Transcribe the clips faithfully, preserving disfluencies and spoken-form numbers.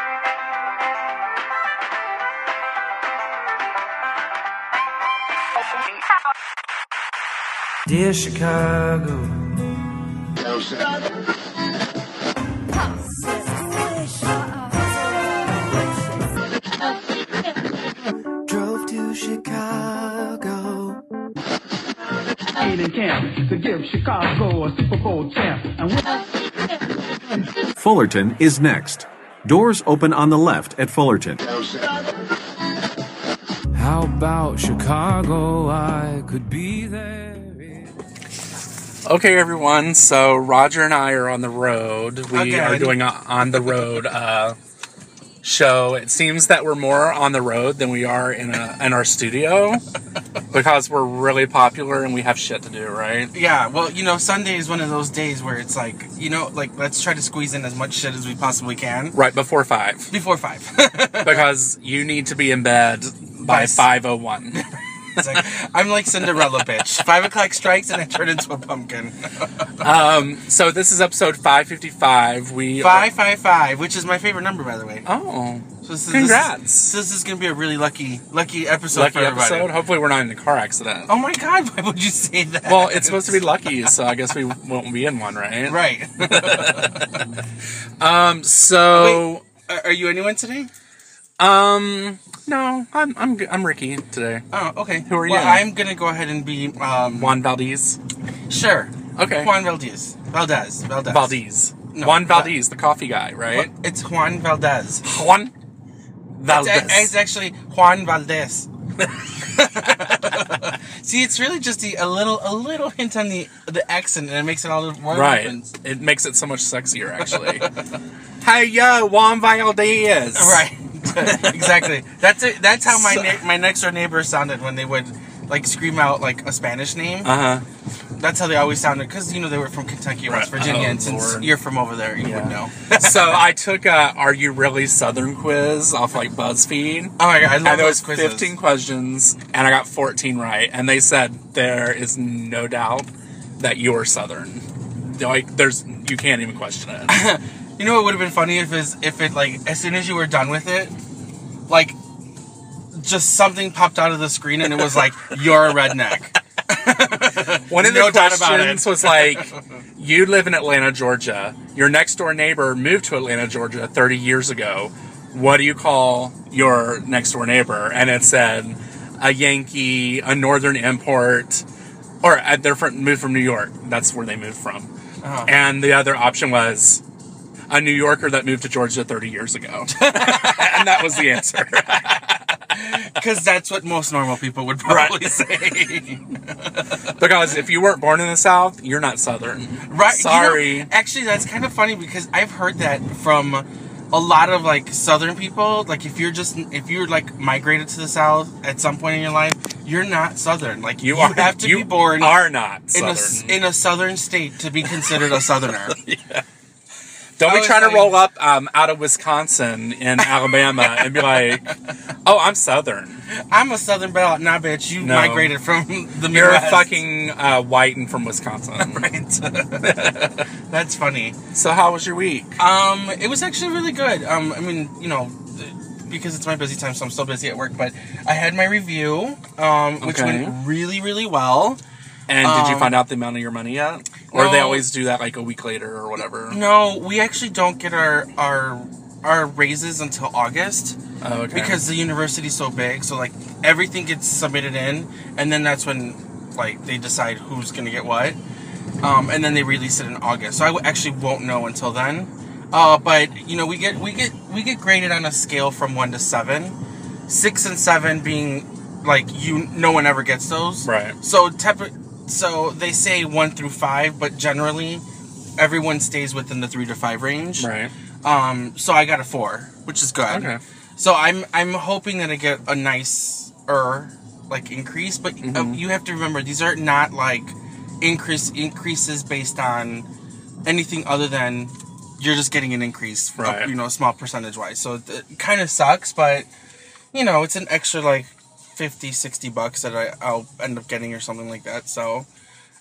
Dear Chicago, drove to Chicago. In camp to give Chicago a Super Bowl champ. And Fullerton is next. Doors open on the left at Fullerton. How about Chicago? I could be there. Okay, everyone, so Roger and I are on the road. We Again. are doing a on the road uh, show. It seems that we're more on the road than we are in a in our studio because we're really popular and we have shit to do, right? Yeah, well, you know, Sunday is one of those days where it's like, you know, like, let's try to squeeze in as much shit as we possibly can. Right, before five. Before five. Because you need to be in bed by By s- five oh one. It's like, I'm like Cinderella, bitch. Five o'clock strikes and I turn into a pumpkin. Um, so this is episode five fifty-five. We Five, five, five, which is my favorite number, by the way. Oh, So this is, congrats. This is, this is going to be a really lucky, lucky episode lucky for everybody. episode. Hopefully we're not in a car accident. Oh my god, why would you say that? Well, it's supposed to be lucky, so I guess we won't be in one, right? Right. Um, so... Wait, are you anyone today? Um, no, I'm I'm I'm Ricky today. Oh, okay. Who are well, you? I'm going to go ahead and be... Um, Juan Valdez. Sure. Okay. Juan Valdez. Valdez. Valdez. Valdez. No, Juan Va- Valdez, the coffee guy, right? Well, it's Juan Valdez. Juan It's, Valdez. it's actually Juan Valdez. See, it's really just the, a little a little hint on the the accent, and it makes it all the more Right. difference. It makes it so much sexier, actually. Hey, yo, Juan Valdez. Right. Exactly. That's it. That's how my So- ne- my next door neighbor sounded when they would like scream out like a Spanish name. Uh-huh. That's how they always sounded, because you know they were from Kentucky or West Right. Virginia, Oh, and since Lord. you're from over there, you Yeah. would know. So I took a Are You Really Southern quiz off like BuzzFeed. Oh my god, I love And there those was quizzes. fifteen questions, and I got fourteen right. And they said there is no doubt that you're Southern. They're like, there's you can't even question it. You know what would have been funny if is if it like as soon as you were done with it, like just something popped out of the screen and it was like, you're a redneck. One of the No doubt about questions it. was like, you live in Atlanta, Georgia. Your next door neighbor moved to Atlanta, Georgia thirty years ago. What do you call your next door neighbor? And it said a Yankee, a Northern import, or uh, they're from, moved from New York. That's where they moved from. Uh-huh. And the other option was a New Yorker that moved to Georgia thirty years ago. And that was the answer. Because that's what most normal people would probably say. Because if you weren't born in the South, you're not Southern. Right. Sorry. You know, actually, that's kind of funny because I've heard that from a lot of like Southern people. Like if you're just, if you're like migrated to the South at some point in your life, you're not Southern. Like you, You, are, have to you be born are not in a, Southern. in a Southern state to be considered a Southerner. Yeah. Don't I be was trying to like- roll up um, out of Wisconsin in Alabama and be like, oh, I'm Southern. I'm a Southern belle. Nah, bitch, you No. migrated from the Midwest. You're fucking uh, white and from Wisconsin. Right. That's funny. So how was your week? Um, it was actually really good. Um, I mean, you know, because it's my busy time, so I'm still busy at work. But I had my review, um, which Okay. went really, really well. And did you um, find out the amount of your money yet? Or no. they always do that like a week later or whatever? No, we actually don't get our our our raises until August Oh, okay. because the university's so big. So like everything gets submitted in, and then that's when like they decide who's gonna get what. Um, and then they release it in August. So I w- actually won't know until then. Uh, but you know, we get we get we get graded on a scale from one to seven. Six and seven being like you, no one ever gets those. Right. So tep- so they say one through five, but generally everyone stays within the three to five range. Right. Um. So I got a four, which is good. Okay. So I'm I'm hoping that I get a nice er like increase, but uh, Mm-hmm. you have to remember these are not like increase increases based on anything other than you're just getting an increase, for, Right. you know, small percentage wise. So it, it kind of sucks, but you know, it's an extra like fifty, sixty bucks that I, I'll end up getting or something like that. So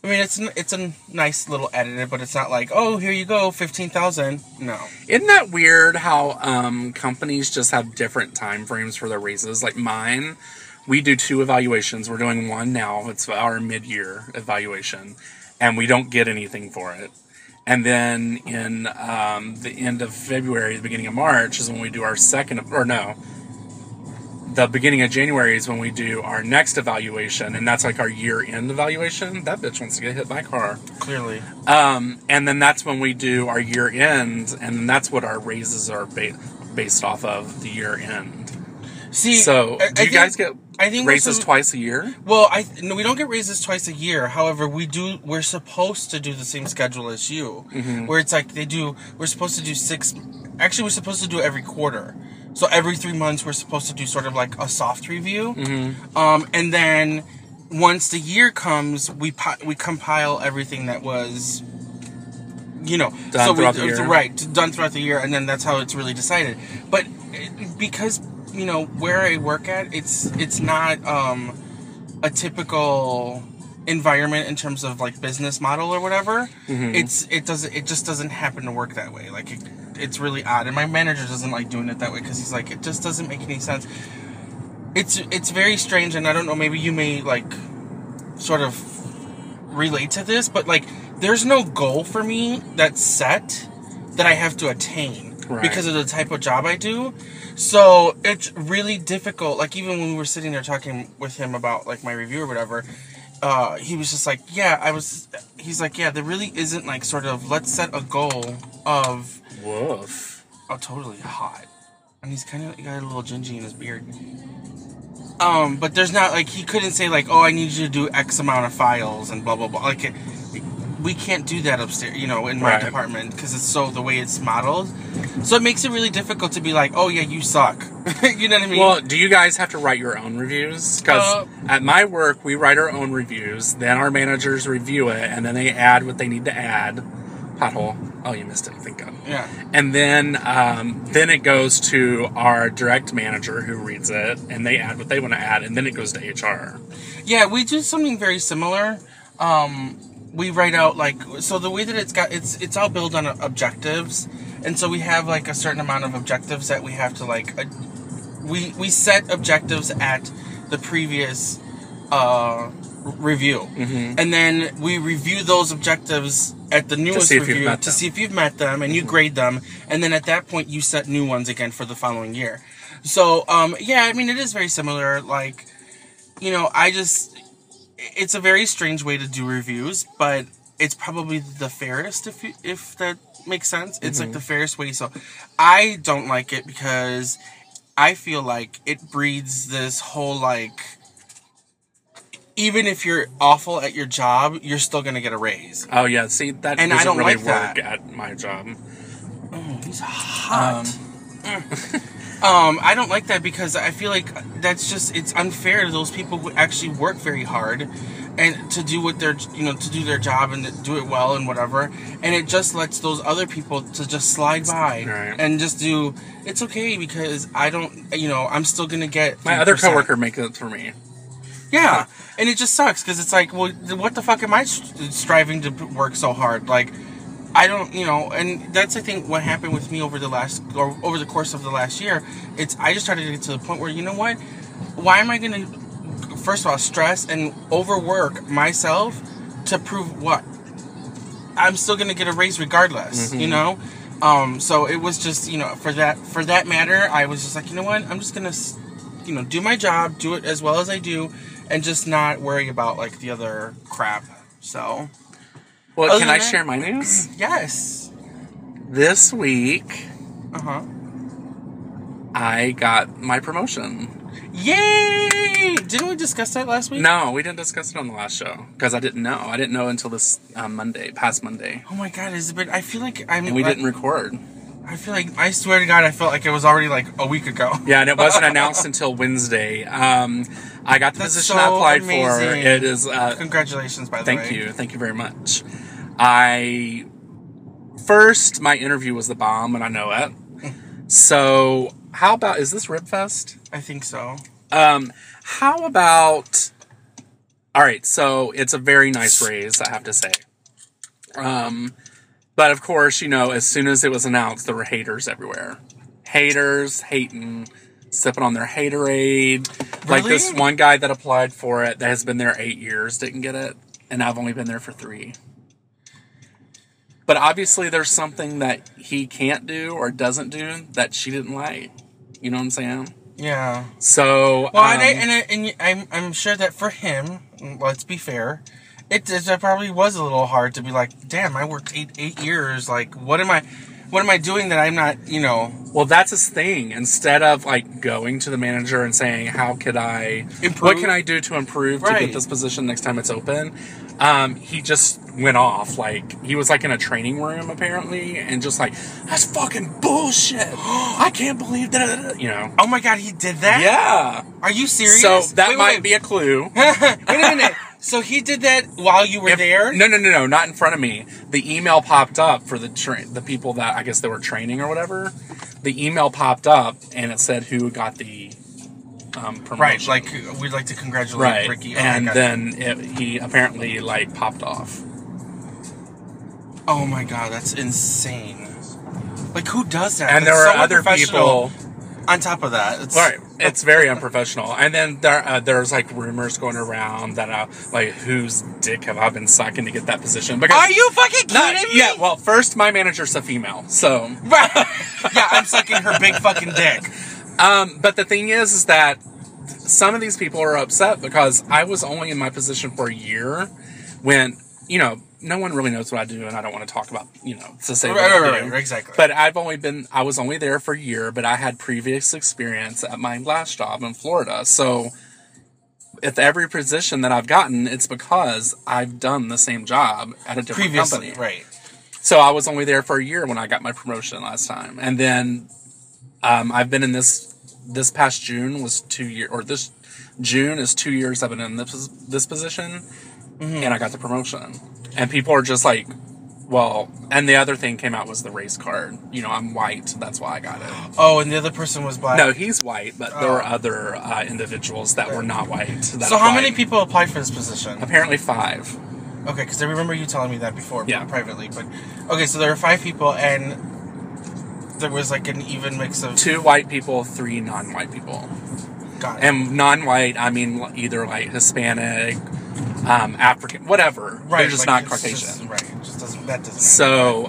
I mean, it's it's a nice little edited, but it's not like, oh, here you go, fifteen thousand. No. Isn't that weird how um, companies just have different time frames for their raises? Like mine, we do two evaluations. We're doing one now. It's our mid-year evaluation, and we don't get anything for it. And then in um, the end of February, the beginning of March is when we do our second, or no, the beginning of January is when we do our next evaluation, and that's like our year-end evaluation. That bitch wants to get hit by a car. Clearly. Um, and then that's when we do our year-end, and that's what our raises are ba- based off of, the year-end. See, So, I- do I you guys think- get I think raises also- twice a year? Well, I no, we don't get raises twice a year. However, we do. We're supposed to do the same schedule as you, Mm-hmm. where it's like they do. We're supposed to do six. Actually, we're supposed to do it every quarter. So every three months, we're supposed to do sort of like a soft review, Mm-hmm. um, and then once the year comes, we pi- we compile everything that was, you know, Done so we, throughout the year. right, done throughout the year, and then that's how it's really decided. But it, because you know where I work at, it's it's not um, a typical environment in terms of like business model or whatever. Mm-hmm. It's it doesn't it just doesn't happen to work that way. Like it, it's really odd, and my manager doesn't like doing it that way because he's like, it just doesn't make any sense. It's it's very strange, and I don't know. Maybe you may like sort of relate to this, but like there's no goal for me that's set that I have to attain Right. because of the type of job I do. So it's really difficult. Like even when we were sitting there talking with him about like my review or whatever, uh, he was just like, yeah, I was. He's like, yeah, there really isn't like sort of let's set a goal of. Woof. Oh, totally hot. And he's kind of got a little gingy in his beard. Um, but there's not, like, he couldn't say, like, oh, I need you to do X amount of files and blah, blah, blah. Like, it, we can't do that upstairs, you know, in my Right. department because it's so, the way it's modeled. So it makes it really difficult to be like, oh, yeah, you suck. You know what I mean? Well, do you guys have to write your own reviews? Because Uh, at my work, we write our own reviews. Then our managers review it, and then they add what they need to add. Pothole. Oh, you missed it. Thank God. yeah. And then, um, then it goes to our direct manager who reads it, and they add what they want to add, and then it goes to H R. Yeah, we do something very similar. Um, we write out like so the way that it's got it's it's all built on objectives, and so we have like a certain amount of objectives that we have to like uh, we we set objectives at the previous uh, review, Mm-hmm. and then we review those objectives at the newest see if you've review met to them. see if you've met them, and you grade them, and then at that point you set new ones again for the following year. So um, yeah, I mean it is very similar. Like you know, I just. It's a very strange way to do reviews, but it's probably the fairest, if you, if that makes sense. It's like the fairest way. So I don't like it because I feel like it breeds this whole, like, even if you're awful at your job, you're still going to get a raise. Oh, yeah. See, that And I doesn't don't really like work that. at my job. Oh, he's hot. Um, I don't like that because I feel like that's just, it's unfair to those people who actually work very hard and to do what they're, you know, to do their job and to do it well and whatever. And it just lets those other people to just slide by Right. and just do, it's okay because I don't, you know, I'm still going to get My other three percent. coworker makes it for me. Yeah. And it just sucks because it's like, well, what the fuck am I st- striving to p- work so hard? Like, I don't, you know, and that's I think what happened with me over the last, or over the course of the last year. It's I just started to get to the point where you know what, why am I going to, first of all, stress and overwork myself to prove what? I'm still going to get a raise regardless, Mm-hmm. you know. Um, so it was just you know for that for that matter, I was just like you know what, I'm just going to, you know, do my job, do it as well as I do, and just not worry about like the other crap. So. Well, Other can than I that- share my news? Yes. This week, Uh huh. I got my promotion. Yay! Didn't we discuss that last week? No, we didn't discuss it on the last show because I didn't know. I didn't know until this um, Monday, past Monday, Oh my god, is it been? I feel like I'm. and we I, didn't record. I feel like I swear to God, I felt like it was already like a week ago. Yeah, and it wasn't announced until Wednesday. Um, I got the That's position so I applied amazing. for. It is. Uh, Congratulations, by the way. thank you, thank you very much. I first my interview was the bomb, and I know it. So how about is this Ribfest? I think so. Um, how about All right, so it's a very nice raise, I have to say. Um, but of course, you know, as soon as it was announced, there were haters everywhere. Haters hating, sipping on their haterade. Like Really? this one guy that applied for it that has been there eight years didn't get it, and I've only been there for three. But obviously, there's something that he can't do or doesn't do that she didn't like. You know what I'm saying? Yeah. So, Well, um, and, I, and, I, and I'm I'm sure that for him, let's be fair, it, it probably was a little hard to be like, damn, I worked eight eight years. Like, what am I, what am I doing that I'm not, you know? well, that's his thing. Instead of like going to the manager and saying, "How could I? Improve? What can I do to improve to Right. get this position next time it's open?" Um, he just went off. Like he was like in a training room apparently, and just like, "That's fucking bullshit. I can't believe that." You know? Oh my God, he did that? Yeah. Are you serious? So that Wait, wait, might wait. be a clue. Wait a minute. So he did that while you were If- there? No, no, no, no, not in front of me. The email popped up for the tra- the people that I guess they were training or whatever. The email popped up and it said who got the um, promotion. Right, like, we'd like to congratulate right, Ricky. Oh, and my God. then it, he apparently like popped off. Oh my God, that's insane. Like, who does that? And there That's were so other unprofessional. people. On top of that, it's, Right, it's very unprofessional. And then there, uh, there's like rumors going around that uh, like whose dick have I been sucking to get that position? Because Are you fucking kidding not, me? yeah. Well, first my manager's a female, so. Right. Yeah, I'm sucking her big fucking dick. Um, but the thing is, is that some of these people are upset because I was only in my position for a year when, you know, no one really knows what I do and I don't want to talk about, you know, to say Right, what I right, do. right, exactly. But I've only been, I was only there for a year, but I had previous experience at my last job in Florida. So with every position that I've gotten, it's because I've done the same job at a different Previously, company. right. So I was only there for a year when I got my promotion last time. And then um, I've been in this, this past June was two years, or this June is two years I've been in this, this position, Mm-hmm. and I got the promotion. And people are just like, well, and the other thing came out was the race card. You know, I'm white, that's why I got it. Oh, and the other person was black. No, he's white, but there were Oh. other uh, individuals that were not white. That So how applied. many people applied for this position? Apparently five. Okay, because I remember you telling me that before, Yeah. privately. But okay, so there were five people, and there was like an even mix of Two white people, three non-white people. Got it. And non-white, I mean either like Hispanic, um, African, whatever. right, They're just like, not it's Caucasian. Just, right, it just doesn't that doesn't. So,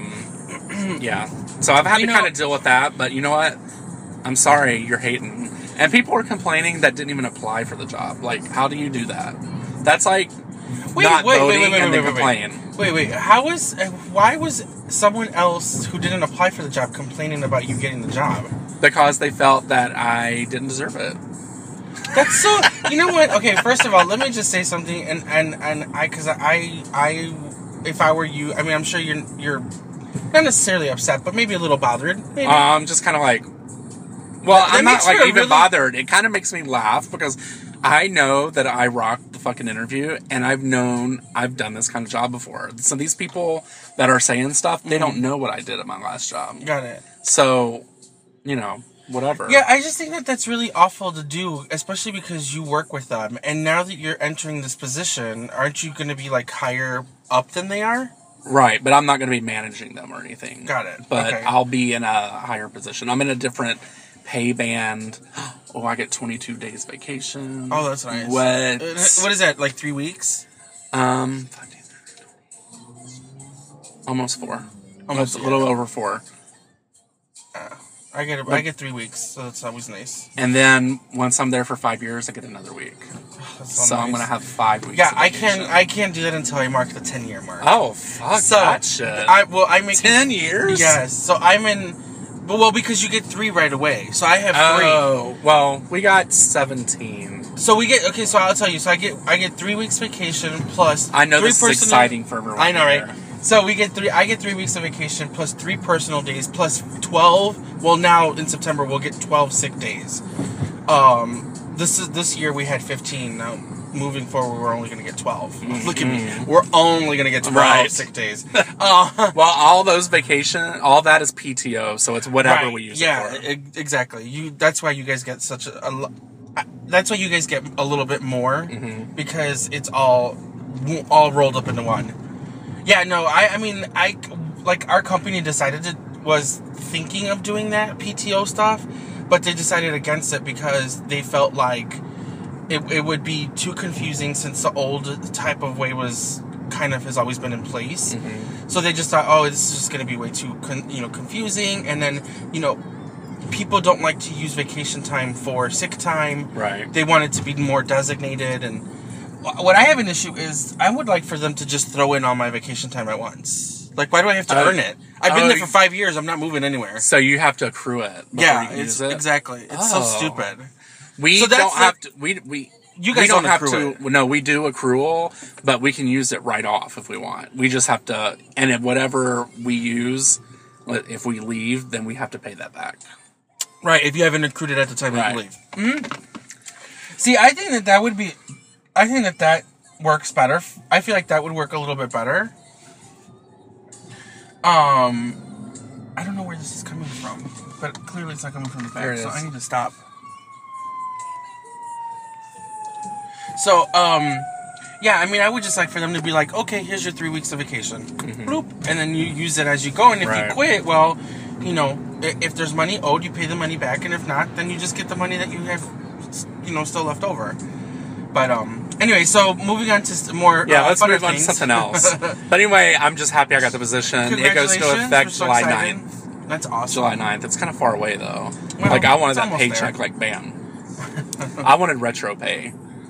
um, yeah. So I've had You to know- kind of deal with that, but you know what? I'm sorry, you're hating. And people are complaining that didn't even apply for the job. Like, how do you do that? That's like Wait, not wait, wait, voting wait, wait, and wait, then wait, wait. complain. Wait, wait. How was? uh, Why was someone else who didn't apply for the job complaining about you getting the job? Because they felt that I didn't deserve it. That's so. You know what? Okay, first of all, let me just say something, and and and I, because I I, if I were you, I mean, I'm sure you're you're not necessarily upset, but maybe a little bothered. Maybe. Um, just kind of like, well, That- that I'm not makes like for a even really- bothered. It kind of makes me laugh because I know that I rocked the fucking interview, and I've known I've done this kind of job before. So these people that are saying stuff, they don't know what I did at my last job. Got it. So, you know, whatever. Yeah, I just think that that's really awful to do, especially because you work with them, and now that you're entering this position, aren't you going to be like higher up than they are? Right, but I'm not going to be managing them or anything. Got it. But Okay. I'll be in a higher position. I'm in a different pay band. Oh, I get twenty-two days vacation. Oh, that's nice. What? Uh, What is that? Like three weeks? Um, almost four. Almost Almost a little over four. I get I get three weeks, so that's always nice. And then once I'm there for five years, I get another week. That's So I'm nice. gonna have five weeks. Yeah, of I vacation. can I can't do that until I mark the ten year mark. Oh fuck so that shit! I well I make Ten years? Yes, so I'm in. But well, because you get three right away, so I have three. Oh well, we got seventeen. So we get okay. So I'll tell you. So I get I get three weeks vacation plus. I know three this is personal- exciting for everyone. I know, here. right? So we get three. I get three weeks of vacation plus three personal days plus twelve. Well, now in September we'll get twelve sick days. Um, this is this year we had fifteen. Now moving forward, we're only going to get twelve. Look at me. We're only going to get twelve Right. sick days. Uh, Well, all those vacation, all that is P T O, so it's whatever right, we use yeah, it for. e- exactly. You. That's why you guys get such a, a lo- that's why you guys get a little bit more Mm-hmm. because it's all all rolled up into one. Yeah, no, I I mean I like our company decided to was thinking of doing that P T O stuff, but they decided against it because they felt like it it would be too confusing since the old type of way was kind of has always been in place. Mm-hmm. So they just thought, oh, this is just going to be way too con- you know confusing, and then you know. People don't like to use vacation time for sick time. Right. They want it to be more designated. And what I have an issue is I would like for them to just throw in all my vacation time at once. Like, why do I have to Uh, earn it? I've been oh, there for five years. I'm not moving anywhere. So you have to accrue it. Before Yeah, you can it's use it? exactly. It's Oh. so stupid. We So that's don't like- have to. We we. You guys we don't, don't have accrue to. No, we do accrual, but we can use it right off if we want. We just have to, and if whatever we use, if we leave, then we have to pay that back. Right, if you haven't accrued it at the time that you Right. leave. Mm-hmm. See, I think that that would be... I think that that works better. I feel like that would work a little bit better. Um, I don't know where this is coming from, but clearly it's not coming from the There back, it so is. I need to stop. So, um... yeah, I mean, I would just like for them to be like, okay, here's your three weeks of vacation. Bloop. And then you use it as you go. And if Right. you quit, well, you know, i- if there's money owed, you pay the money back. And if not, then you just get the money that you have, you know, still left over. But, um, anyway, so moving on to s- more. Yeah, uh, let's funner move on to things. something else. But anyway, I'm just happy I got the position. It goes Congratulations. into effect We're so July excited. ninth. That's awesome. July ninth. It's kind of far away, though. Well, like, I wanted it's that almost paycheck, there. like, bam. I wanted retro pay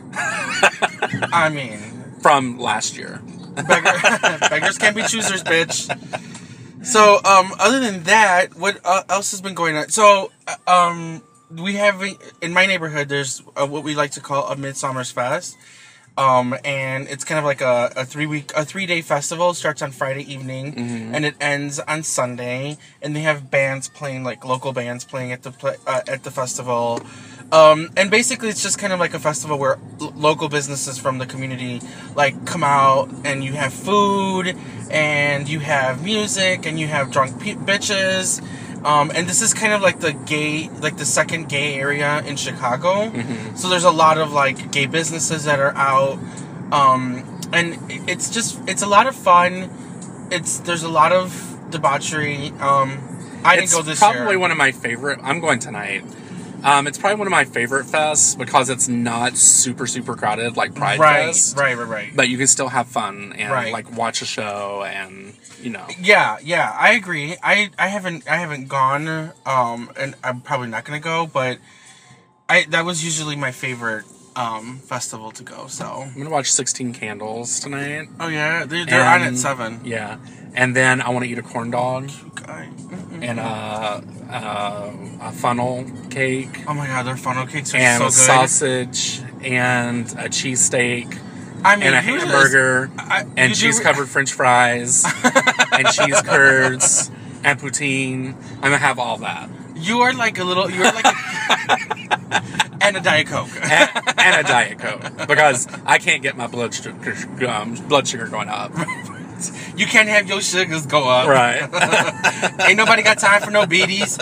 I mean, from last year. beggar, beggars can't be choosers, bitch. So, um, other than that, what uh, else has been going on? So, uh, um, we have in my neighborhood. There's uh what we like to call a Midsummer's Fest, um, and it's kind of like a, a three week, a three day festival. It starts on Friday evening, Mm-hmm. and it ends on Sunday. And they have bands playing, like local bands playing at the pla- uh, at the festival. Um, and basically, it's just kind of like a festival where l- local businesses from the community like come out, and you have food, and you have music, and you have drunk pe- bitches. Um, and this is kind of like the gay, like the second gay area in Chicago. Mm-hmm. So there's a lot of like gay businesses that are out, um, and it's just it's a lot of fun. It's there's a lot of debauchery. Um, I didn't It's go this probably year. one of my favorite. I'm going tonight. Um, it's probably one of my favorite fests because it's not super, super crowded like Pride right, Fest. right, right, right. But you can still have fun and Right. like watch a show and, you know. Yeah, yeah, I agree. I, I haven't I haven't gone, um, and I'm probably not gonna go, but I that was usually my favorite um festival to go. So I'm going to watch sixteen Candles tonight. oh yeah, they're, they're on at And- seven. Yeah. And then I want to eat a corn dog Okay. Mm-mm. and a, a, a funnel cake Oh my god, their funnel cakes are and so a good. sausage and a cheesesteak I mean, and a who does- hamburger I- and you do- cheese covered french fries and cheese curds and poutine. I'm going to have all that. You are like a little. You're like a, and a Diet Coke. and, and a Diet Coke because I can't get my blood sugar, um, blood sugar going up. You can't have your sugars go up. Right. Ain't nobody got time for no B Ds.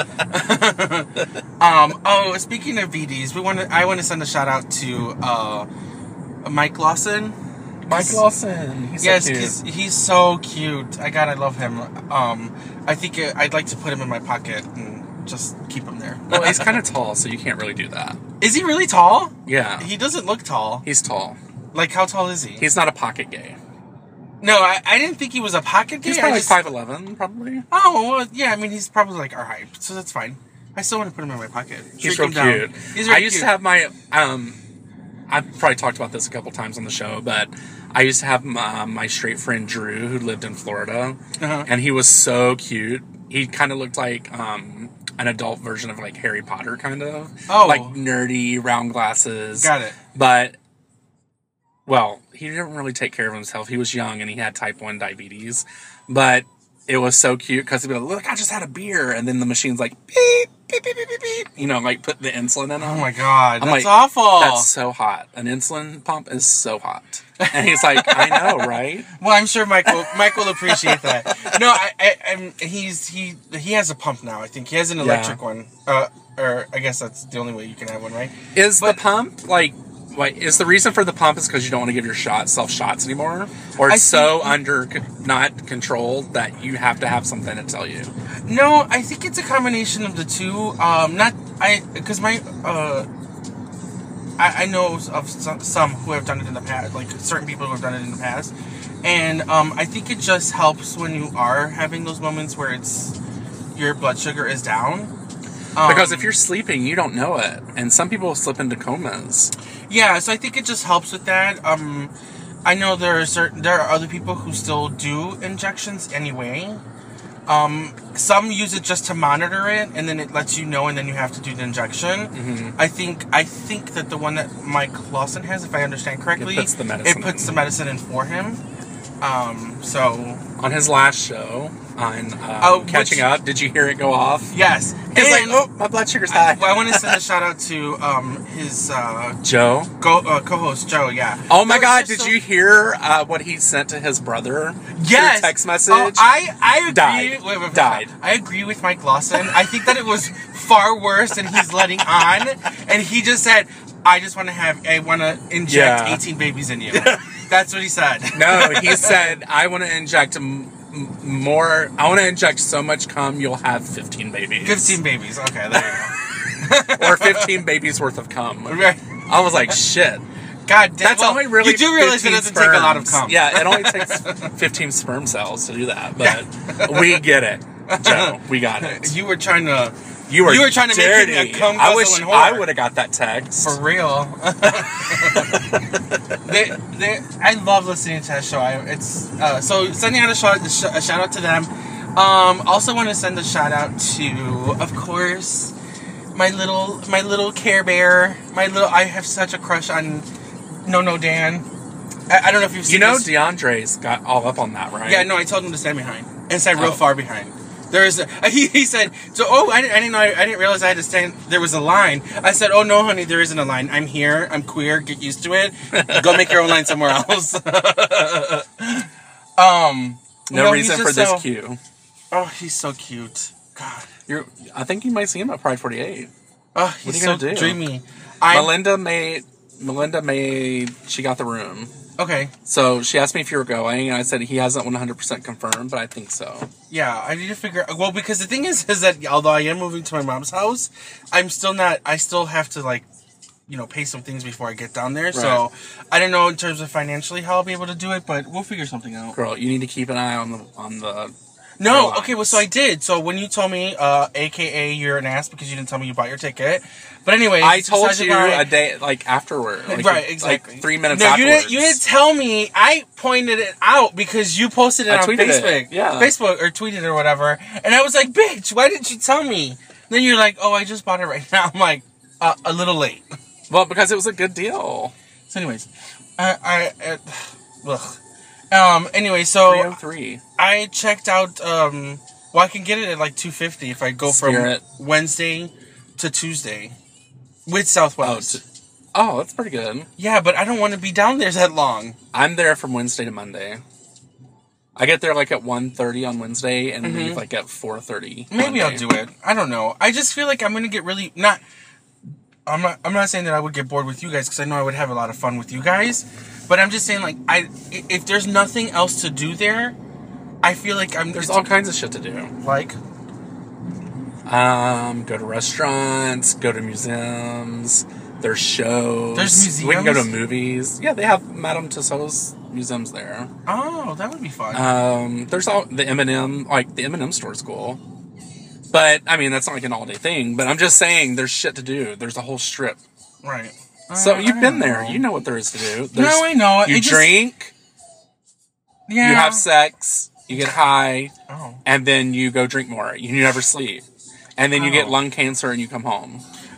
um. Oh, speaking of B Ds, we want to. I want to send a shout out to uh, Mike Lawson. Mike Lawson. He's Yes, so cute. 'cause he's so cute. I God, I love him. Um, I think uh, I'd like to put him in my pocket and just keep him there. Well, he's kind of tall, so you can't really do that. Is he really tall? Yeah. He doesn't look tall. He's tall. Like, how tall is he? He's not a pocket gay. No, I, I didn't think he was a pocket gay. He's I probably just- five eleven, probably. Oh, well, yeah, I mean, he's probably like our height, so that's fine. I still want to put him in my pocket. He's Shrink real him down. cute. He's very I used cute. to have my, um, I've probably talked about this a couple times on the show, but I used to have my, my straight friend Drew, who lived in Florida, Uh-huh. and he was so cute. He kind of looked like um, an adult version of like Harry Potter, kind of. Oh. Like nerdy, round glasses. Got it. But, well, he didn't really take care of himself. He was young and he had type one diabetes. But it was so cute because he'd be like, look, I just had a beer. And then the machine's like, beep, beep, beep, beep, beep, beep. You know, like put the insulin in him. Oh my God. I'm That's like, awful. That's so hot. An insulin pump is so hot. And he's like, I know, right? Well, I'm sure Mike will, Mike will appreciate that. No, I, I, I'm, he's, he, he has a pump now, I think. He has an electric Yeah. one. Uh, or I guess that's the only way you can have one, right? Is But- the pump, like, Wait, is the reason for the pump is because you don't want to give your shot self shots anymore, or it's I so think- under not controlled that you have to have something to tell you? No, I think it's a combination of the two. Um, not I, because my uh, I, I know of some, some who have done it in the past, like certain people who have done it in the past, and um, I think it just helps when you are having those moments where it's your blood sugar is down. Um, Because if you're sleeping, you don't know it, and some people slip into comas. Yeah, so I think it just helps with that. Um, I know there are certain there are other people who still do injections anyway. Um, some use it just to monitor it, and then it lets you know, and then you have to do the injection. Mm-hmm. I think I think that the one that Mike Lawson has, if I understand correctly, It puts the medicine it puts in. the medicine in for him. Um, so On his last show on uh, Oh, Catching which- Up, did you hear it go off? yes, He's like, and oh, my blood sugar's I, high. well, I want to send a shout out to um, his uh, Joe. go, uh, co-host Joe. Yeah. Oh my That was God! just Did so- you hear uh, what he sent to his brother? Yes. Through text message. Oh, I I agree. Died. Wait, wait, wait, Died. I agree with Mike Lawson. I think that it was far worse than he's letting on, and he just said, "I just want to have, I want to inject Yeah. eighteen babies in you." That's what he said. No, he said, I want to inject m- m- more. I want to inject so much cum you'll have fifteen babies. Fifteen babies. Okay, there you Or fifteen babies worth of cum. go. Right. I was like, shit. God damn. That's well, only really You do realize it fifteen doesn't take a lot of sperms. cum. Yeah, it only takes fifteen sperm cells to do that. But we get it, Joe. We got it. You were trying to. You were You were trying to make dirty. him a cum I wish guzzling whore. I would have got that text. For real. they, they, I love listening to that show. I, it's uh, so sending out a shout, a shout out to them. Um, also want to send a shout out to, of course, my little my little Care Bear. My little. I have such a crush on No No Dan. I, I don't know if you've seen. You know, this. DeAndre's got all up on that, right? Yeah, no, I told him to stand behind and stand real Oh. far behind. There is a, he, he said, so, oh, I didn't, I didn't know, I, I didn't realize I had to stand, there was a line. I said, oh, no, honey, there isn't a line. I'm here, I'm queer, get used to it. Go make your own line somewhere else. um, No, no, reason he's for just this so- cue. Oh, he's so cute. God. You're, I think you might see him at Pride forty-eight. Oh, What he's are you so gonna do? dreamy. I'm, Melinda made. Melinda made. She got the room. okay, So she asked me if you were going, and I said he hasn't one hundred percent confirmed, but I think so. yeah, I need to figure, well, because the thing is, is that although I am moving to my mom's house, I'm still not, I still have to, like, you know, pay some things before I get down there. So I don't know in terms of financially how I'll be able to do it, but we'll figure something out. Girl, you need to keep an eye on the on the. No, airlines. okay, well, so I did. So when you told me, uh, A K A you're an ass because you didn't tell me you bought your ticket. But anyway, I told besides the you point- a day like afterward, like, right, exactly. like three minutes No, you afterwards. didn't. You didn't tell me. I pointed it out because you posted it I on tweeted it, Facebook, yeah. Facebook or tweeted or whatever, and I was like, "Bitch, why didn't you tell me?" Then you're like, "Oh, I just bought it right now." I'm like, uh, "A little late." Well, because it was a good deal. So, anyways, I, I, uh, ugh. Um. Anyway, so three oh three. I checked out. Um. Well, I can get it at like two fifty if I go Spirit. from Wednesday to Tuesday with Oh, Southwest. t- oh, that's pretty good. Yeah, but I don't want to be down there that long. I'm there from Wednesday to Monday. I get there like at one thirty on Wednesday and leave like at four thirty. Mm-hmm. Maybe I'll do it. I don't know. I just feel like I'm gonna get really not. I'm not. I'm not saying that I would get bored with you guys because I know I would have a lot of fun with you guys. But I'm just saying, like, I if there's nothing else to do there, I feel like I'm. There's it's- all kinds of shit to do. like. Um, go to restaurants, go to museums. There's shows. There's We can go to museums? movies. Yeah, they have Madame Tussauds museums there. Oh, that would be fun. Um, there's all the M and M, like the M and M store's cool. But I mean, that's not like an all day thing. But I'm just saying, there's shit to do. There's a whole strip. right. So Uh, you've I been don't there. know. You know what there is to do. No, There's, I know. You It just- drink. Yeah. You have sex. You get high. Oh. And then you go drink more. You never sleep. And then you get Oh. lung cancer and you come home.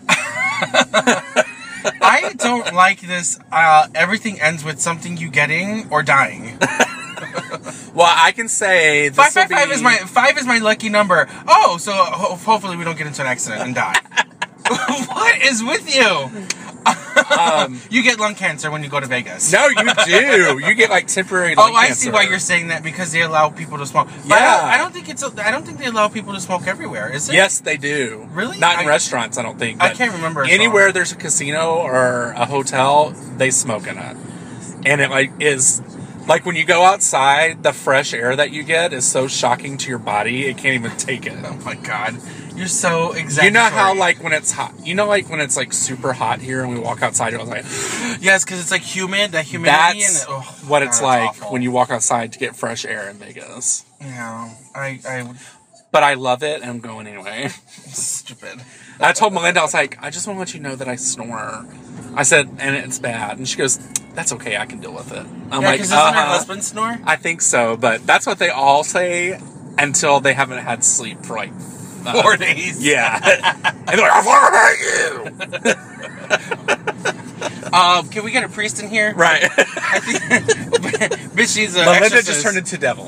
I don't like this. Uh, everything ends with something you getting or dying. Well, I can say this Five five will five be- is my five is my lucky number. Oh, so ho- hopefully we don't get into an accident and die. What is with you? Um, You get lung cancer when you go to Vegas. no, you do. You get like temporary lung Oh, I cancer. see why you're saying that, because they allow people to smoke. But I Yeah. don't, I don't think it's. I don't think they allow people to smoke everywhere. Is it? Yes, they do. Really? Not in I- restaurants, I don't think. I but can't remember a Anywhere song. there's a casino or a hotel, they smoke in it, and it like is like when you go outside, the fresh air that you get is so shocking to your body, it can't even take it. Oh my god, you're so exaggerating. You know how like when it's hot, you know like when it's like super hot here, and we walk outside, you're like, Yes, because it's like humid. That humidity. that's and, oh, what God, it's that's like awful. when you walk outside to get fresh air in Vegas. Yeah, I. I would. But I love it, and I'm going anyway. Stupid. I told Melinda, I was like, I just want to let you know that I snore. I said, and it's bad. And she goes, that's okay, I can deal with it. I'm Yeah, like, because doesn't her uh-huh. husband snore? I think so, but that's what they all say until they haven't had sleep for like uh, Four days. Yeah. And they're like, I want to hurt you. Um, can we get a priest in here? Right. I think. Bitch needs a. Melinda exorcist. just turned into devil.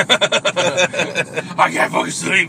I can't fucking sleep.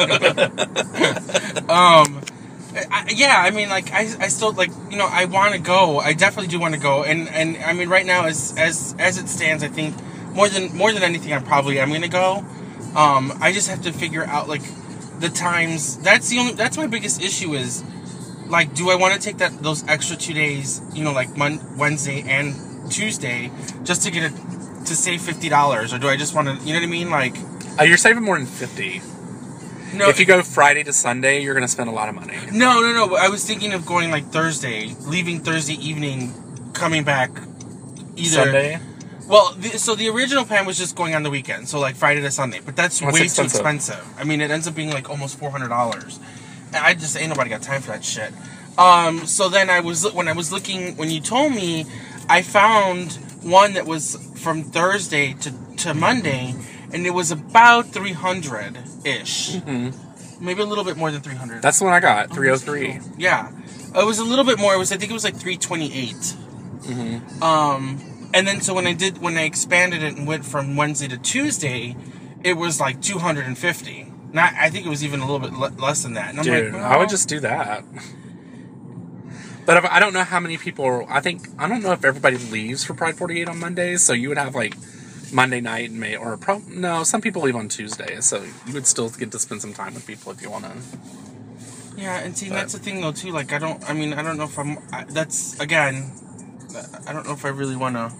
um, I, yeah, I mean, like, I, I still like, you know, I want to go. I definitely do want to go, and and I mean, right now, as as as it stands, I think more than more than anything, I probably am gonna go. Um, I just have to figure out like the times. That's the only. That's my biggest issue is, like, do I want to take that those extra two days? You know, like Mon- Wednesday and Tuesday, just to get it to save fifty dollars, or do I just want to? You know what I mean? Like, Uh, you're saving more than fifty. no. If you go Friday to Sunday, you're going to spend a lot of money. No, no, no. I was thinking of going like Thursday, leaving Thursday evening, coming back either. Sunday? Well, the, so the original plan was just going on the weekend, so like Friday to Sunday. But that's That's way expensive. too expensive. I mean, it ends up being like almost four hundred dollars. And I just ain't nobody got time for that shit. Um, so then I was when I was looking when you told me, I found one that was from Thursday to to Monday, and it was about three hundred ish. Mm-hmm. Maybe a little bit more than three hundred. That's the one I got, three oh three. Yeah, it was a little bit more. It was I think it was like three twenty eight. Mm-hmm. Um, and then so when I did when I expanded it and went from Wednesday to Tuesday, it was like two hundred and fifty. Not I think it was even a little bit le- less than that. And I'm Dude, like, I well, would just do that. But if, I don't know how many people. I think I don't know if everybody leaves for Pride forty-eight on Mondays. So you would have like Monday night and May or pro, no, some people leave on Tuesday. So you would still get to spend some time with people if you want to. Yeah, and see But- that's the thing though too. Like I don't. I mean I don't know if I'm. I, that's again. I don't know if I really want to.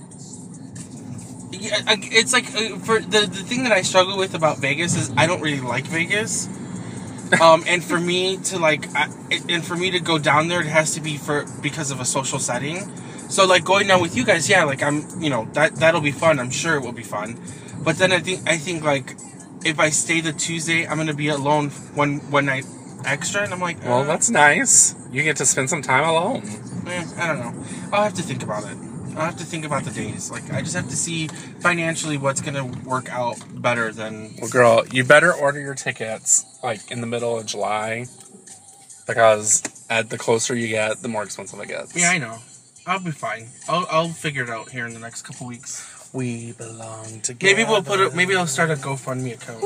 Yeah, I- it's like uh, for the the thing that I struggle with about Vegas is I don't really like Vegas. Um, and for me to like, I, and for me to go down there, it has to be for because of a social setting. So like going down with you guys, yeah, like I'm, you know, that that'll be fun. I'm sure it will be fun. But then I think I think like if I stay the Tuesday, I'm gonna be alone one one night extra, and I'm like, Well, uh, that's nice. You get to spend some time alone. eh, I don't know. I'll have to think about it. I'll have to think about the days. Like I just have to see financially what's gonna work out better than. Well, girl, you better order your tickets like in the middle of July because at the closer you get, the more expensive it gets. Yeah, I know. I'll be fine. I'll I'll figure it out here in the next couple weeks. We belong together. Maybe we'll put it. Maybe I'll start a GoFundMe account.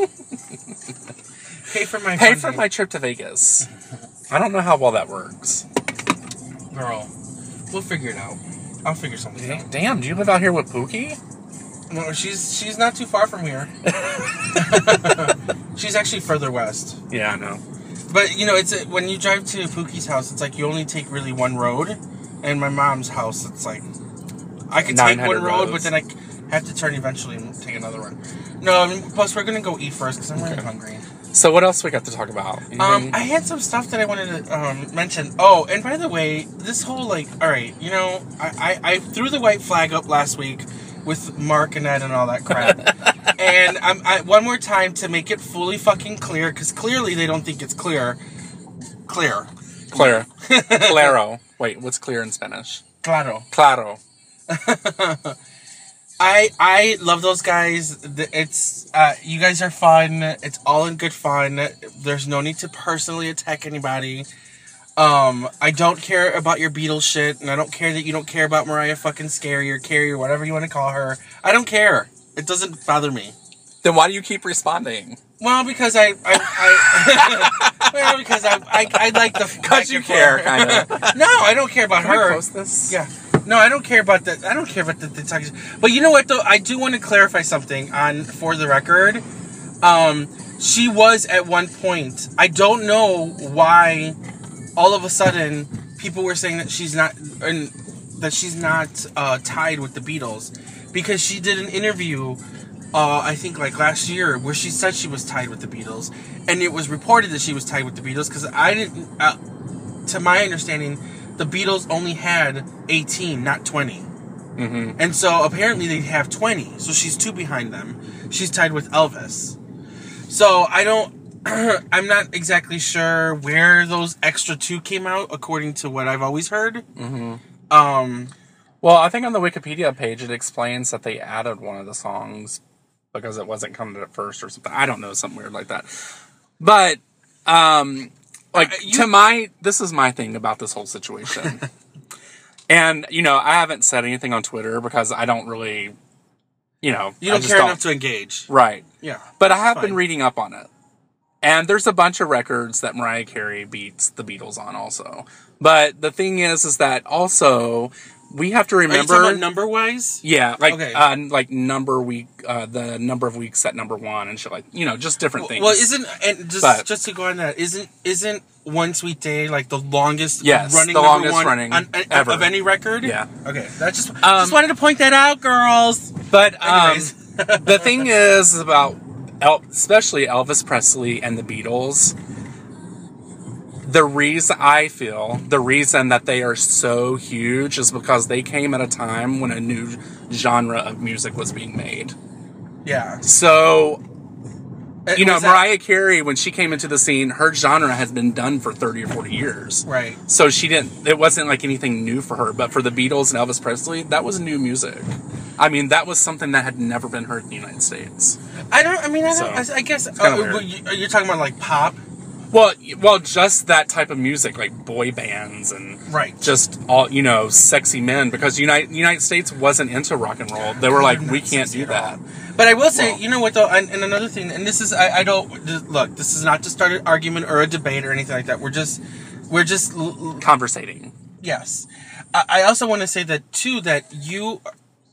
Pay for my Pay for funding. my trip to Vegas. I don't know how well that works. girl. We'll figure it out. I'll figure something out. Damn, do you live out here with Pookie? No, she's she's not too far from here. She's actually further west. Yeah, I know. But you know, it's a, when you drive to Pookie's house, it's like you only take really one road, and my mom's house, it's like I could take nine one hundred road, roads. but then I have to turn eventually and take another one. No, I mean, plus we're gonna go eat first because I'm really Okay. hungry. So what else we got to talk about? Um, Anything? I had some stuff that I wanted to um, mention. Oh, and by the way, this whole like, all right, you know, I, I, I threw the white flag up last week with Mark and Ed and all that crap, and I'm I, one more time to make it fully fucking clear because clearly they don't think it's clear. Clear, Clara. Claro. Wait, what's clear in Spanish? claro. Claro. I I love those guys. The- It's uh, you guys are fun. It's all in good fun. There's no need to personally attack anybody. Um, I don't care about your Beatles shit, and I don't care that you don't care about Mariah fucking Scary or Carrie or whatever you want to call her. I don't care. It doesn't bother me. Then why do you keep responding? Well, because I, I, I well, because I, I, I like the Because you care, kind of. No, I don't care about Can her. I post this? Yeah. No, I don't care about that. I don't care about the, the toxic. But you know what, though? I do want to clarify something on for the record. Um, she was at one point. I don't know why all of a sudden people were saying that she's not, and that she's not uh, tied with the Beatles, because she did an interview. Uh, I think like last year, where she said she was tied with the Beatles, and it was reported that she was tied with the Beatles, because I didn't, uh, to my understanding, the Beatles only had eighteen, not twenty. Mm-hmm. And so apparently they have twenty, so she's two behind them. She's tied with Elvis. So I don't, I'm not exactly sure where those extra two came out, according to what I've always heard. Mm-hmm. Um, well, I think on the Wikipedia page it explains that they added one of the songs because it wasn't counted at first or something. I don't know, something weird like that. But, um, like, uh, you, to my, this is my thing about this whole situation. And, you know, I haven't said anything on Twitter because I don't really, you know. You don't I just care don't. enough to engage. Right. Yeah. But I have fine. been reading up on it. And there's a bunch of records that Mariah Carey beats the Beatles on also. But the thing is, is that also, we have to remember... Are you talking about number-wise? Yeah, like, Okay. uh, like number week, uh, the number of weeks at number one and shit like, you know, just different things. Well, isn't, and just, But- just to go on that, isn't, isn't One Sweet Day like the longest Yes, running the number longest one running on, on, ever. of any record? Yeah. Okay, that just, Um, just wanted to point that out, girls. But um, Anyways. the thing is about, El- especially Elvis Presley and the Beatles, the reason I feel, the reason that they are so huge is because they came at a time when a new genre of music was being made. Yeah. So, you know, Was that- Mariah Carey, when she came into the scene, her genre has been done for thirty or forty years. Right. So she didn't, it wasn't like anything new for her. But for the Beatles and Elvis Presley, that was new music. I mean, that was something that had never been heard in the United States. I don't, I mean, I, don't, So, I, I guess, kinda uh, weird. well, you- you're talking about like pop? Well, well, just that type of music, like boy bands and Right. just all, you know, sexy men, because the United, United States wasn't into rock and roll. They were like, Not we can't sexy do at that. all. But I will say, Well- you know what though, and, and another thing, and this is, I, I don't, th- look, this is not to start an argument or a debate or anything like that. We're just, we're just, l- l- Conversating. yes. I, I also want to say that too, that you,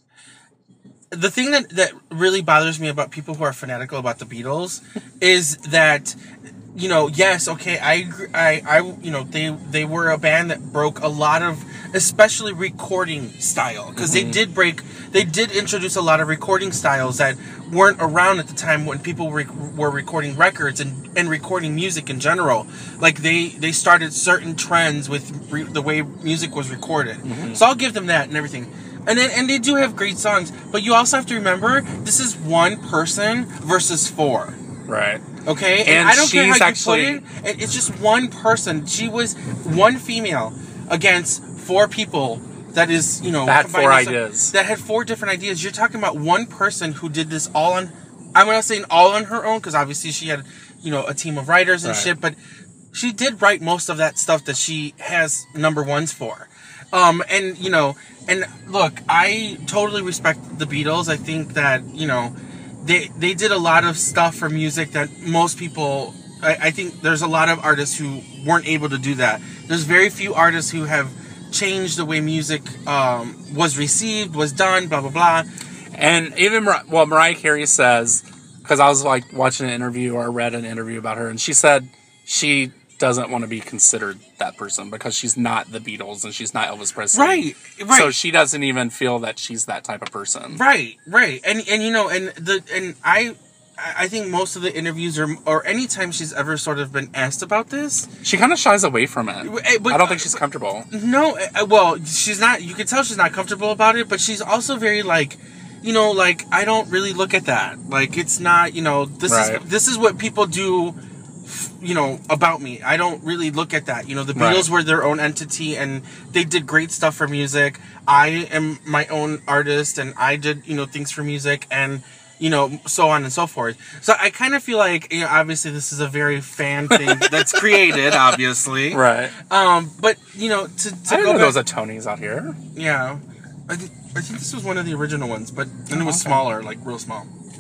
the thing that, that really bothers me about people who are fanatical about the Beatles is that, you know, yes, okay, I, agree, I, I, you know, they, they were a band that broke a lot of, especially recording style, because Mm-hmm. they did break, they did introduce a lot of recording styles that weren't around at the time when people were, were recording records and, and recording music in general. Like they, they started certain trends with re, the way music was recorded. Mm-hmm. So I'll give them that and everything. And then, and they do have great songs, but you also have to remember, this is one person versus four. Right. Okay, and, And I don't care she's how you actually- put it. it. It's just one person. She was one female against four people. That is, you know, That had combining four some- ideas. That had four different ideas. You're talking about one person who did this all on. I'm not saying all on her own, because obviously she had, you know, a team of writers and Right. shit. But she did write most of that stuff that she has number ones for. Um, and you know, and look, I totally respect the Beatles. I think that, you know, they they did a lot of stuff for music that most people. I, I think there's a lot of artists who weren't able to do that. There's very few artists who have changed the way music um, was received, was done, blah blah blah. And even, Mar- well, Mariah Carey says, because I was like watching an interview or I read an interview about her, and she said she doesn't want to be considered that person because she's not the Beatles and she's not Elvis Presley. Right, right. So she doesn't even feel that she's that type of person. Right, right, and and you know, and the and I, I think most of the interviews or or any time she's ever sort of been asked about this, She kind of shies away from it. Eh, but- I don't think she's comfortable. no, uh, well, she's not. You can tell she's not comfortable about it, but she's also very like, you know, like I don't really look at that. Like it's not, you know, this Right. is this is what people do. You know, about me, I don't really look at that. You know, the Right. Beatles were their own entity and they did great stuff for music. I am my own artist and I did, you know, things for music and, you know, so on and so forth. So I kind of feel like, you know, obviously this is a very fan thing that's created, obviously. Right. Um, but, you know, to, to I didn't go know back, there was a Tony's out here. yeah, I, th- I think this was one of the original ones, but, and it was okay. smaller, like real small.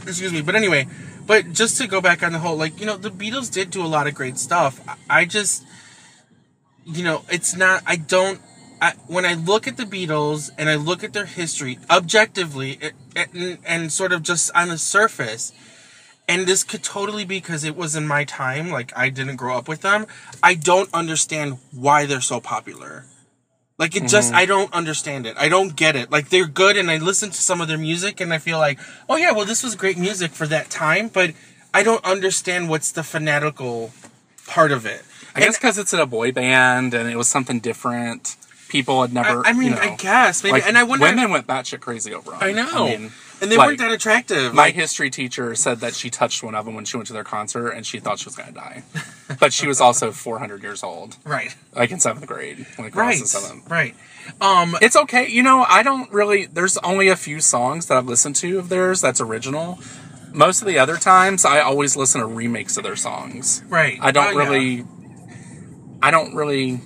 Excuse me. But anyway, but just to go back on the whole, like, you know, the Beatles did do a lot of great stuff. I, I just, you know, it's not, I don't, I, when I look at the Beatles and I look at their history objectively it, it, and, and sort of just on the surface, and this could totally be because it was in my time, like I didn't grow up with them, I don't understand why they're so popular. Like, it just, mm-hmm. I don't understand it. I don't get it. Like, they're good, and I listen to some of their music, and I feel like, oh, yeah, well, this was great music for that time, but I don't understand what's the fanatical part of it. I and, guess because it's in a boy band, and it was something different. People had never, I, I mean, you know, I guess. Maybe, like, and I wonder... Women went batshit crazy over them. I know. I mean, and they like, weren't that attractive. My like, history teacher said that she touched one of them when she went to their concert, and she thought she was going to die. But she was also four hundred years old. Right. Like in seventh grade. Like right. in seventh. Right. Um, it's okay. You know, I don't really... There's only a few songs that I've listened to of theirs that's original. Most of the other times, I always listen to remakes of their songs. Right. I don't oh, really... Yeah. I don't really...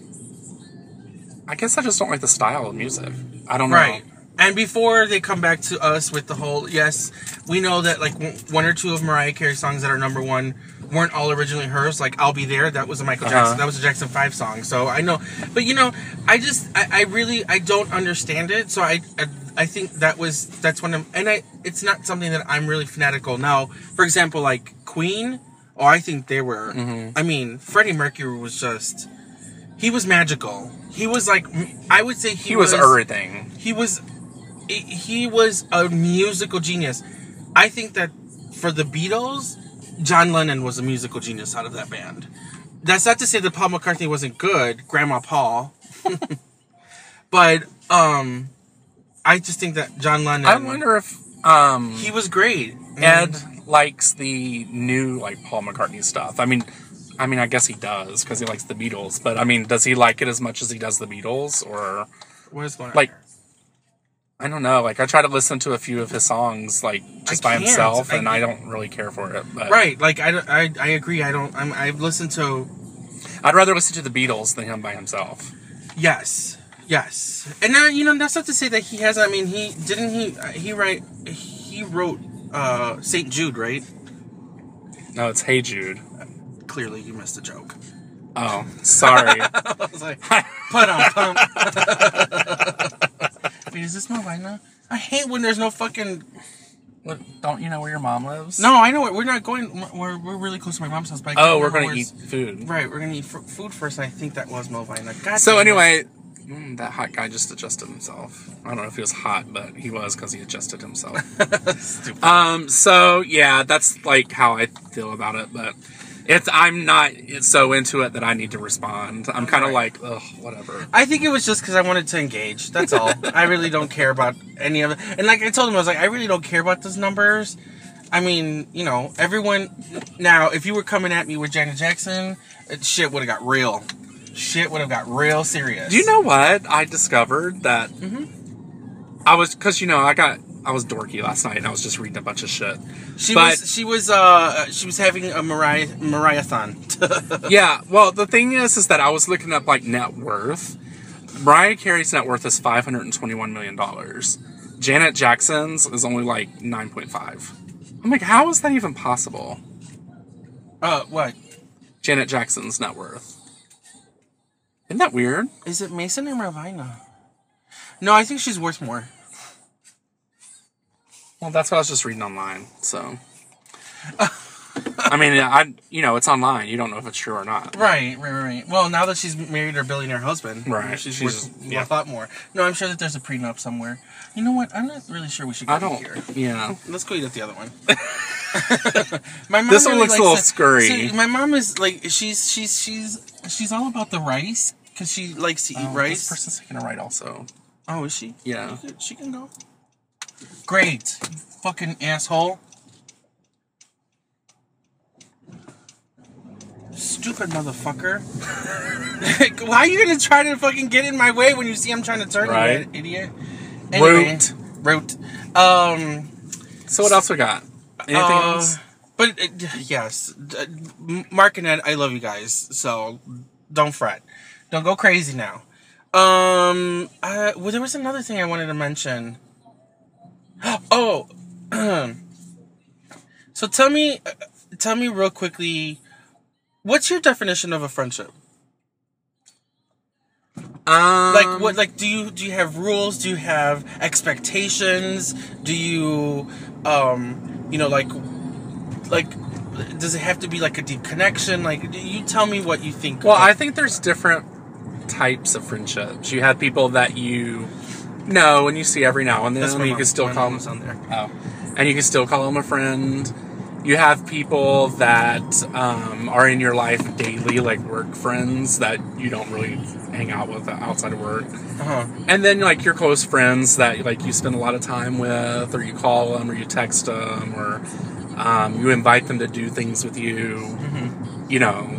I guess I just don't like the style of music. I don't know. Right. And before they come back to us with the whole, yes, we know that like one or two of Mariah Carey's songs that are number one weren't all originally hers. Like I'll Be There, that was a Michael Jackson, uh-huh. that was a Jackson five song. So I know, but you know, I just, I, I really, I don't understand it. So I, I, I think that was, that's one of, and I, it's not something that I'm really fanatical now. For example, like Queen, oh, I think they were, mm-hmm. I mean, Freddie Mercury was just, he was magical. He was like, I would say he, he was, was everything. He was, he was a musical genius. I think that for the Beatles, John Lennon was a musical genius out of that band. That's not to say that Paul McCartney wasn't good, Grandma Paul. But um, I just think that John Lennon... I wonder if... Um, he was great. Ed mm. likes the new, like, Paul McCartney stuff. I mean... I mean, I guess he does, because he likes the Beatles. But, I mean, does he like it as much as he does the Beatles? Or... What is going on like, here? I don't know. Like, I try to listen to a few of his songs, like, just by himself, and I, I don't really care for it. But. Right. Like, I, I, I agree. I don't... I'm, I've listened to... I'd rather listen to the Beatles than him by himself. Yes. Yes. And, now, you know, that's not to say that he has... I mean, he... Didn't he... He write... He wrote uh, Saint Jude, right? No, it's Hey Jude. Clearly, you missed the joke. Oh, sorry. I was like, put on, put on. Wait, is this Malvina? I hate when there's no fucking... What, don't you know where your mom lives? No, I know it. We're not going... We're, we're really close to my mom's house. But I oh, we're going to eat food. Right, we're going to eat f- food first, and I think that was Malvina. God so anyway, mm, that hot guy just adjusted himself. I don't know if he was hot, but he was because he adjusted himself. Stupid. Um. So, yeah, that's like how I feel about it, but... It's. I'm not so into it that I need to respond. I'm kind of right. like, ugh, whatever. I think it was just because I wanted to engage. That's all. I really don't care about any of it. And like I told him, I was like, I really don't care about those numbers. I mean, you know, everyone... Now, if you were coming at me with Janet Jackson, it, shit would have got real. Shit would have got real serious. Do you know what? I discovered that... Mm-hmm. I was... Because, you know, I got... I was dorky last night, and I was just reading a bunch of shit. She but, was she was uh she was having a Mariah Mariah-thon. Yeah, well, the thing is, is that I was looking up like net worth. Mariah Carey's net worth is five hundred and twenty-one million dollars. Janet Jackson's is only like nine point five. I'm like, how is that even possible? Uh, what? Janet Jackson's net worth. Isn't that weird? Is it Mason or Ravina? No, I think she's worth more. Well, that's what I was just reading online, so... I mean, I you know, it's online. You don't know if it's true or not. Right, right, right. Well, now that she's married her billionaire husband, right. she's, she's worth yeah. a lot more. No, I'm sure that there's a prenup somewhere. You know what? I'm not really sure we should go I don't, here. Yeah. Let's go eat at the other one. My mom this one really looks a little to, scurry. See, my mom is like, she's she's she's she's all about the rice, because she likes to eat oh, rice. This person's taking a right also. Oh, is she? Yeah. She can, she can go. Great. Fucking asshole. Stupid motherfucker. Why are you gonna try to fucking get in my way when you see I'm trying to turn, right. you idiot? Anyway, root. Root. Um, so what else we got? Anything uh, else? But, uh, yes. Uh, Mark and Ed, I love you guys, so don't fret. Don't go crazy now. Um, uh, well, there was another thing I wanted to mention. Oh, So tell me, uh, tell me real quickly, what's your definition of a friendship? Um, Like what? Like do you do you have rules? Do you have expectations? Do you, um, you know, like, like, does it have to be like a deep connection? Like, you tell me what you think. Well, of- I think there's different types of friendships. You have people that you know and you see every now and then, That's my and you mom. can still My call mom them. was on there. Oh, and you can still call them a friend. You have people that um, are in your life daily, like work friends that you don't really hang out with outside of work. Uh-huh. And then like your close friends that like you spend a lot of time with, or you call them, or you text them, or um, you invite them to do things with you. Mm-hmm. You know,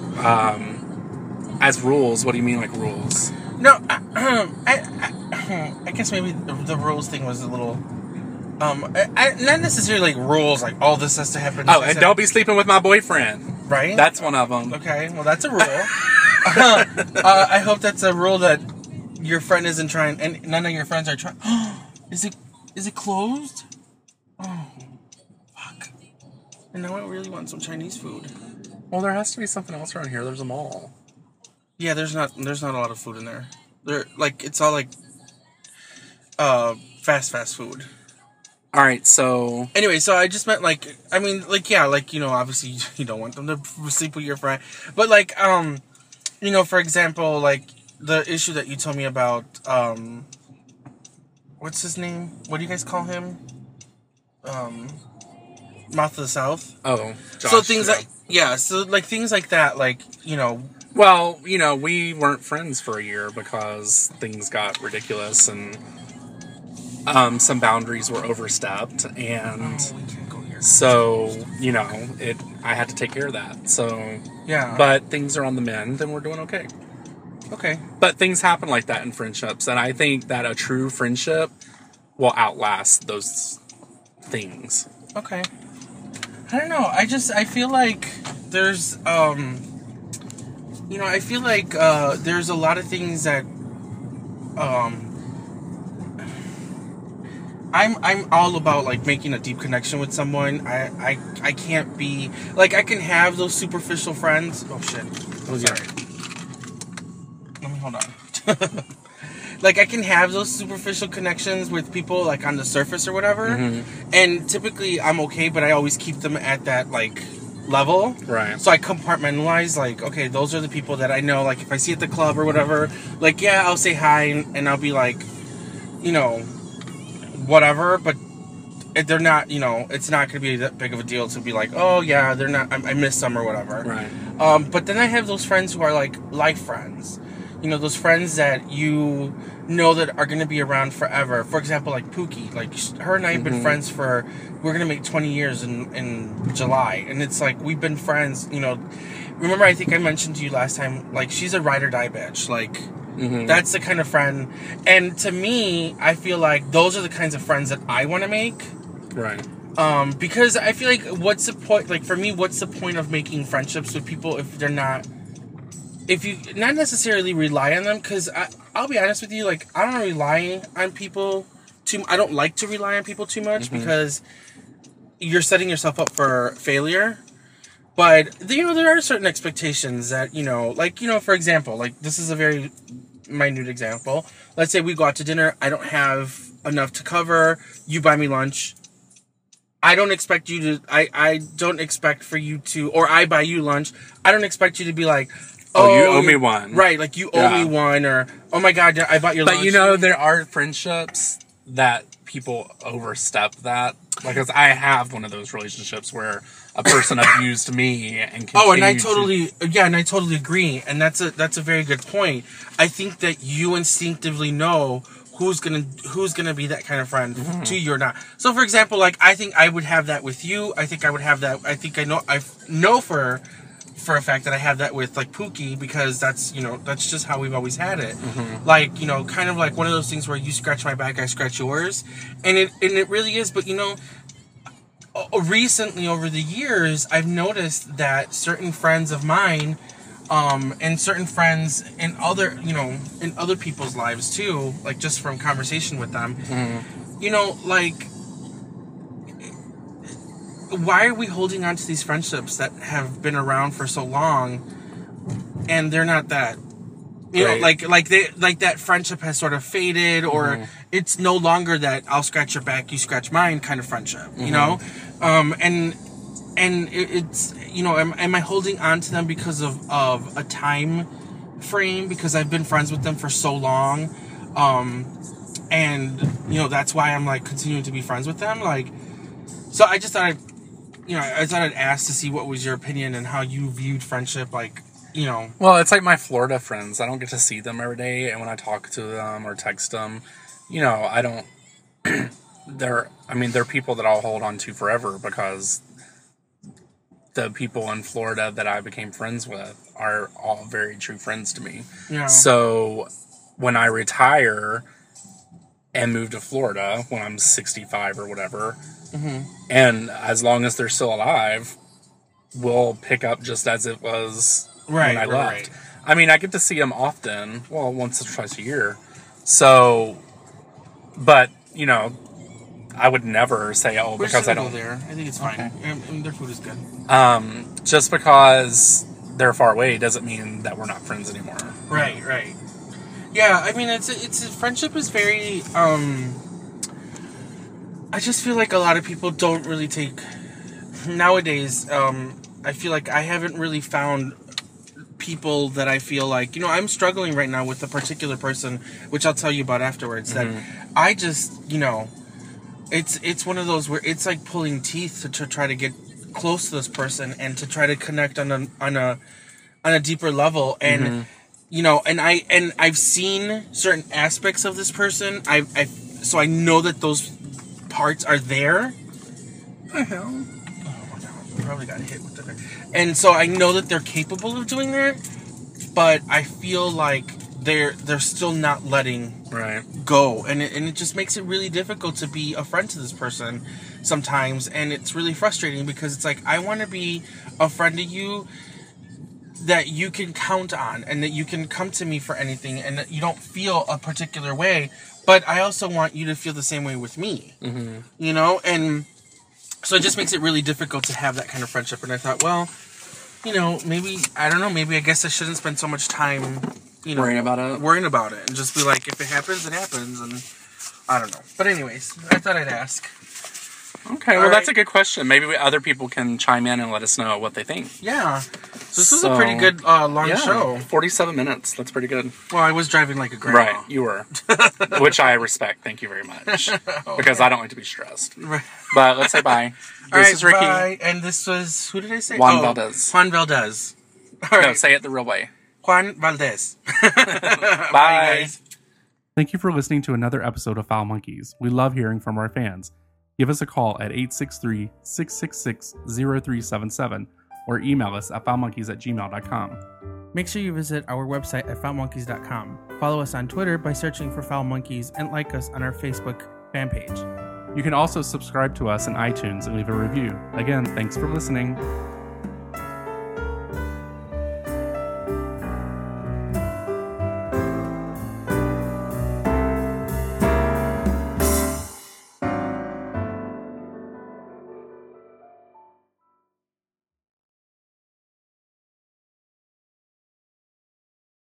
um, as rules. What do you mean, like rules? No, I, I, I, I guess maybe the, the rules thing was a little. Um, I, I, not necessarily like rules, like all this has to happen. Oh, and don't be sleeping with my boyfriend. Right. That's one of them. Okay, well, that's a rule. uh, uh, I hope that's a rule that your friend isn't trying, and none of your friends are trying. is it is it closed? Oh, fuck! And now I really want some Chinese food. Well, there has to be something else around here. There's a mall. Yeah, there's not there's not a lot of food in there. There like it's all like uh fast fast food. All right, so Anyway, so I just meant like I mean like yeah, like you know, obviously you don't want them to sleep with your friend. But like um you know, for example, like the issue that you told me about um what's his name? What do you guys call him? Um Mouth of the South. oh, Josh, so things yeah. like yeah, so like things like that, like, you know, Well, you know, we weren't friends for a year because things got ridiculous and um, some boundaries were overstepped, and oh, we can't go here. so you know, it. I had to take care of that. So, Yeah. but things are on the mend, and we're doing okay. Okay. But things happen like that in friendships, and I think that a true friendship will outlast those things. Okay. I don't know. I just I feel like there's um you know, I feel like uh there's a lot of things that um I'm I'm all about like making a deep connection with someone. I I, I can't be like I can have those superficial friends. Oh shit. Oh, yeah. Sorry. Let me hold on. Like I can have those superficial connections with people like on the surface or whatever. Mm-hmm. And typically I'm okay, but I always keep them at that like level. Right. So I compartmentalize like, okay, those are the people that I know, like if I see at the club or whatever, like yeah, I'll say hi and, and I'll be like, you know, whatever, but if they're not, you know, it's not going to be that big of a deal to be like, oh yeah, they're not, I, I miss them or whatever. Right. Um, but then I have those friends who are like life friends. You know, those friends that you know that are going to be around forever. For example, like Pookie. Like, her and I have been Mhm. friends for, we're going to make twenty years in, in July. And it's like, we've been friends, you know. Remember, I think I mentioned to you last time, like, she's a ride or die bitch. Like, Mm-hmm. that's the kind of friend. And to me, I feel like those are the kinds of friends that I want to make. Right. Um, because I feel like what's the point, like for me, what's the point of making friendships with people if they're not, if you not necessarily rely on them? Because I'll be honest with you, like I don't rely on people too, I don't like to rely on people too much Mm-hmm. because you're setting yourself up for failure. But, you know, there are certain expectations that, you know, like, you know, for example, like this is a very minute example. Let's say we go out to dinner, I don't have enough to cover, you buy me lunch. I don't expect you to, I, I don't expect for you to, or I buy you lunch. I don't expect you to be like, Oh, you owe me one. Right, like you owe Yeah. me one, or, oh my God, I bought your But lunch. you know, there are friendships that people overstep that. Because I have one of those relationships where a person abused me and Oh, and I continued to- totally, yeah, and I totally agree. And that's a, that's a very good point. I think that you instinctively know who's gonna, who's gonna be that kind of friend Mm-hmm. to you or not. So, for example, like, I think I would have that with you. I think I would have that, I think I know, I know for, for a fact that I have that with, like, Pookie, because that's, you know, that's just how we've always had it. Mm-hmm. Like, you know, kind of like one of those things where you scratch my back, I scratch yours. And it, and it really is, but, you know, recently over the years, I've noticed that certain friends of mine, um, and certain friends in other, you know, in other people's lives too, like just from conversation with them, Mm-hmm. you know, like, why are we holding on to these friendships that have been around for so long, and they're not that, you right. know, like like they like that friendship has sort of faded, or mm-hmm. it's no longer that I'll scratch your back, you scratch mine kind of friendship, mm-hmm. you know, um, and and it, it's you know, am, am I holding on to them because of of a time frame, because I've been friends with them for so long, um, and you know that's why I'm like continuing to be friends with them, like. So I just thought I'd, you know, I thought I'd ask to see what was your opinion and how you viewed friendship, like, you know. Well, it's like my Florida friends. I don't get to see them every day, and when I talk to them or text them, you know, I don't. they're, I mean, they're people that I'll hold on to forever because the people in Florida that I became friends with are all very true friends to me. Yeah. So when I retire and move to Florida when I'm sixty-five or whatever. Mm-hmm. And as long as they're still alive, we'll pick up just as it was right, when I right, left. Right. I mean, I get to see them often, well, once or twice a year. So, but, you know, I would never say, oh, We're because I don't. Go there. I think it's fine. Okay. I mean, their food is good. Um, just because they're far away doesn't mean that we're not friends anymore. Right, right. Yeah, I mean, it's it's friendship is very. Um, I just feel like a lot of people don't really take nowadays. Um, I feel like I haven't really found people that I feel like, you know, I'm struggling right now with a particular person, which I'll tell you about afterwards. Mm-hmm. That I just, you know, it's it's one of those where it's like pulling teeth to, to try to get close to this person and to try to connect on a on a on a deeper level and. Mm-hmm. You know, and I and I've seen certain aspects of this person. I I so I know that those parts are there. What the hell? Oh my god! I probably got hit with the. And so I know that they're capable of doing that, but I feel like they're they're still not letting right go, and it, and it just makes it really difficult to be a friend to this person sometimes, and it's really frustrating because it's like I want to be a friend to you that you can count on and that you can come to me for anything and that you don't feel a particular way, but I also want you to feel the same way with me, mm-hmm. you know? And so it just makes it really difficult to have that kind of friendship. And I thought, well, you know, maybe, I don't know, maybe I guess I shouldn't spend so much time, you know, worrying about it, worrying about it and just be like, if it happens, it happens. And I don't know. But anyways, I thought I'd ask. Okay, well, right. That's a good question. Maybe we, other people can chime in and let us know what they think. Yeah. So this was so, a pretty good uh, long yeah, show. forty-seven minutes. That's pretty good. Well, I was driving like a grandma. Right, you were. Which I respect. Thank you very much. Okay. Because I don't like to be stressed. Right. But let's say bye. This All right, is Ricky. Bye. And this was, who did I say? Juan oh, Valdez. Juan Valdez. All right. No, say it the real way. Juan Valdez. Bye. Bye, guys. Thank you for listening to another episode of Foul Monkeys. We love hearing from our fans. Give us a call at eight six three, six six six, zero three seven seven or email us at foulmonkeys at gmail dot com. Make sure you visit our website at foul monkeys dot com. Follow us on Twitter by searching for Foul Monkeys and like us on our Facebook fan page. You can also subscribe to us on iTunes and leave a review. Again, thanks for listening.